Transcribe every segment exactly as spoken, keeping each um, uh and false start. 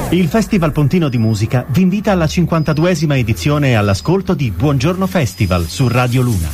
Il Festival Pontino di Musica vi invita alla cinquantaduesima edizione e all'ascolto di Buongiorno Festival su Radio Luna.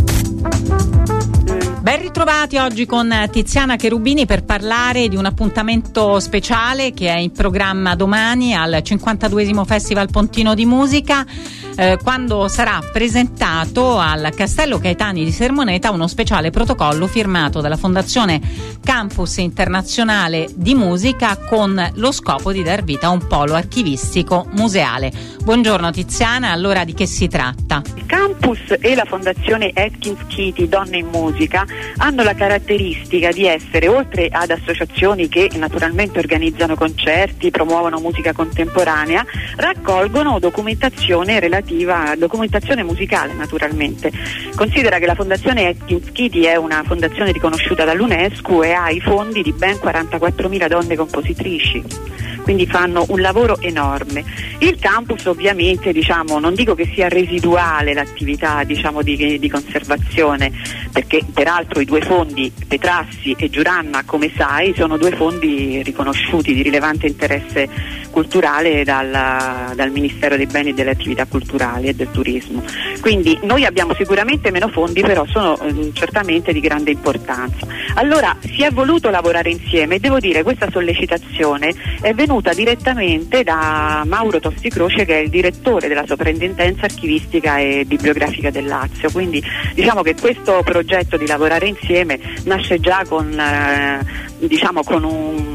Ben ritrovati oggi con Tiziana Cherubini per parlare di un appuntamento speciale che è in programma domani al cinquantaduesimo Festival Pontino di Musica, eh, quando sarà presentato al Castello Caetani di Sermoneta uno speciale protocollo firmato dalla Fondazione Campus Internazionale di Musica con lo scopo di dar vita a un polo archivistico museale. Buongiorno Tiziana, allora di che si tratta? Il campus e la Fondazione Atkins Chiti Donne in Musica hanno la caratteristica di essere, oltre ad associazioni che naturalmente organizzano concerti, promuovono musica contemporanea, raccolgono documentazione relativa, documentazione musicale naturalmente. Considera che la Fondazione Atkins Chiti è una fondazione riconosciuta dall'UNESCO e ha i fondi di ben quarantaquattromila donne compositrici, quindi fanno un lavoro enorme. Il campus ovviamente, diciamo, non dico che sia residuale l'attività, diciamo, di, di conservazione, perché peraltro i due fondi, Petrassi e Giuranna, come sai, sono due fondi riconosciuti di rilevante interesse culturale dal, dal Ministero dei Beni e delle Attività Culturali e del Turismo. Quindi noi abbiamo sicuramente meno fondi, però sono eh, certamente di grande importanza. Allora si è voluto lavorare insieme e devo dire questa sollecitazione è venuta direttamente da Mauro Tosti Croce, che è il direttore della Soprintendenza Archivistica e Bibliografica del Lazio. Quindi diciamo che questo progetto di lavorare insieme nasce già con eh, diciamo con un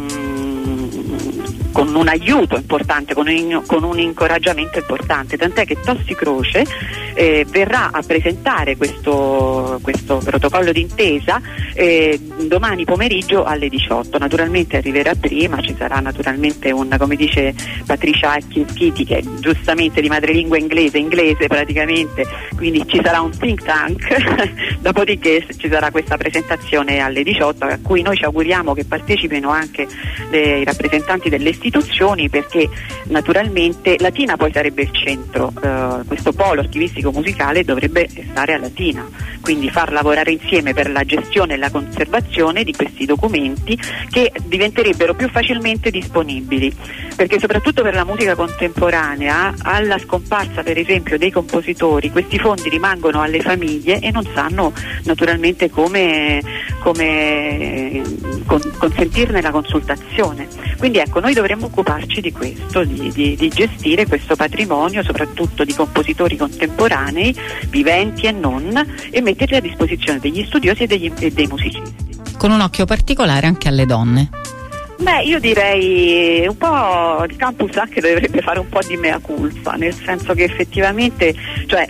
con un aiuto importante, con un, con un incoraggiamento importante, tant'è che Tosti Croce eh, verrà a presentare questo, questo protocollo d'intesa eh, domani pomeriggio alle diciotto. Naturalmente arriverà prima, ci sarà naturalmente un, come dice Patricia Atkins Chiti, che è giustamente di madrelingua inglese, inglese praticamente, quindi ci sarà un think tank, dopodiché ci sarà questa presentazione alle diciotto, a cui noi ci auguriamo che partecipino anche le, i rappresentanti delle istituzioni, perché naturalmente Latina poi sarebbe il centro, eh, questo polo archivistico musicale dovrebbe stare a Latina, quindi far lavorare insieme per la gestione e la conservazione di questi documenti che diventerebbero più facilmente disponibili, perché soprattutto per la musica contemporanea, alla scomparsa per esempio dei compositori, questi fondi rimangono alle famiglie e non sanno naturalmente come, come con, consentirne la consultazione. Quindi ecco, noi dovremmo occuparci di questo, di, di, di gestire questo patrimonio soprattutto di compositori contemporanei, viventi e non, e metterli a disposizione degli studiosi e, degli, e dei musicisti. Con un occhio particolare anche alle donne. Beh, io direi un po' il campus anche dovrebbe fare un po' di mea culpa, nel senso che effettivamente, cioè,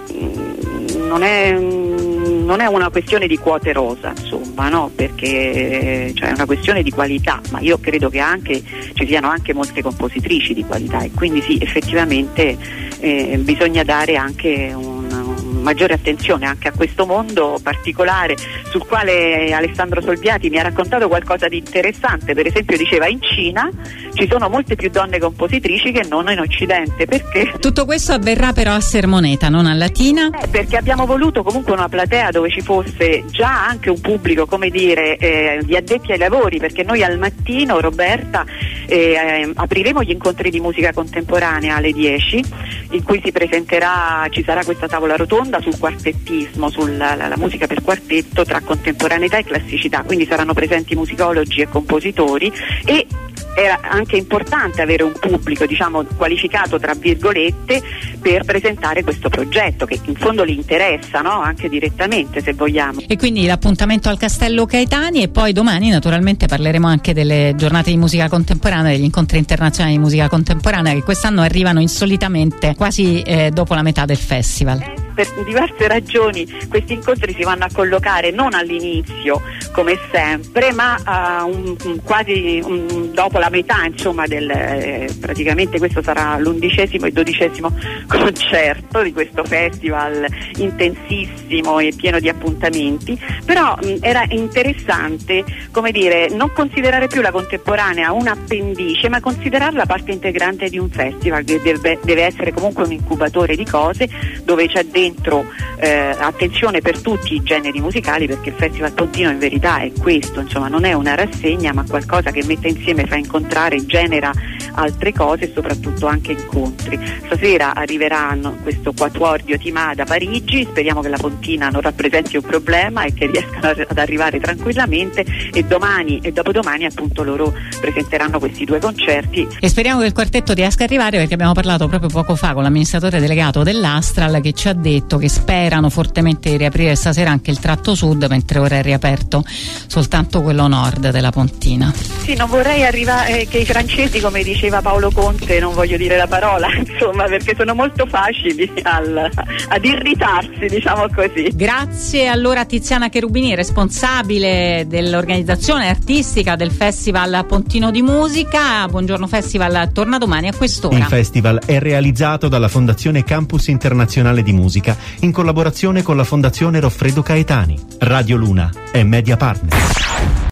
non è, non è una questione di quote rosa, insomma, no? Perché cioè, è una questione di qualità, ma io credo che anche ci siano anche molte compositrici di qualità e quindi sì, effettivamente eh, bisogna dare anche un maggiore attenzione anche a questo mondo particolare, sul quale Alessandro Solviati mi ha raccontato qualcosa di interessante. Per esempio diceva: in Cina ci sono molte più donne compositrici che non in Occidente. Perché? Tutto questo avverrà però a Sermoneta, non a Latina? Eh, perché abbiamo voluto comunque una platea dove ci fosse già anche un pubblico, come dire, eh, di addetti ai lavori, perché noi al mattino, Roberta, eh, apriremo gli incontri di musica contemporanea alle dieci, in cui si presenterà, ci sarà questa tavola rotonda sul quartettismo, sulla la, la musica per quartetto tra contemporaneità e classicità, quindi saranno presenti musicologi e compositori, e era anche importante avere un pubblico, diciamo, qualificato tra virgolette per presentare questo progetto che in fondo li interessa, no? Anche direttamente, se vogliamo. E quindi l'appuntamento al Castello Caetani, e poi domani naturalmente parleremo anche delle giornate di musica contemporanea, degli incontri internazionali di musica contemporanea che quest'anno arrivano insolitamente quasi eh, dopo la metà del festival. Eh, per diverse ragioni questi incontri si vanno a collocare non all'inizio come sempre, ma uh, un, un, quasi un, dopo la metà, insomma, del eh, praticamente questo sarà l'undicesimo e dodicesimo concerto di questo festival intensissimo e pieno di appuntamenti. Però mh, era interessante, come dire, non considerare più la contemporanea un appendice, ma considerarla parte integrante di un festival che deve, deve essere comunque un incubatore di cose, dove c'è dentro dentro eh, attenzione per tutti i generi musicali, perché il Festival Pontino in verità è questo, insomma non è una rassegna ma qualcosa che mette insieme, fa incontrare, genera altre cose e soprattutto anche incontri. Stasera arriveranno questo Quatuordio Timà da Parigi, speriamo che la Pontina non rappresenti un problema e che riescano ad arrivare tranquillamente, e domani e dopodomani appunto loro presenteranno questi due concerti. E speriamo che il quartetto riesca a arrivare, perché abbiamo parlato proprio poco fa con l'amministratore delegato dell'Astral, che ci ha detto che sperano fortemente di riaprire stasera anche il tratto sud, mentre ora è riaperto soltanto quello nord della Pontina. Sì, non vorrei arrivare eh, che i francesi, come diceva Paolo Conte, non voglio dire la parola, insomma, perché sono molto facili al, ad irritarsi, diciamo così. Grazie allora a Tiziana Cherubini, responsabile dell'organizzazione artistica del Festival Pontino di Musica. Buongiorno Festival torna domani a quest'ora. Il festival è realizzato dalla Fondazione Campus Internazionale di Musica in collaborazione con la Fondazione Roffredo Caetani. Radio Luna è media partner.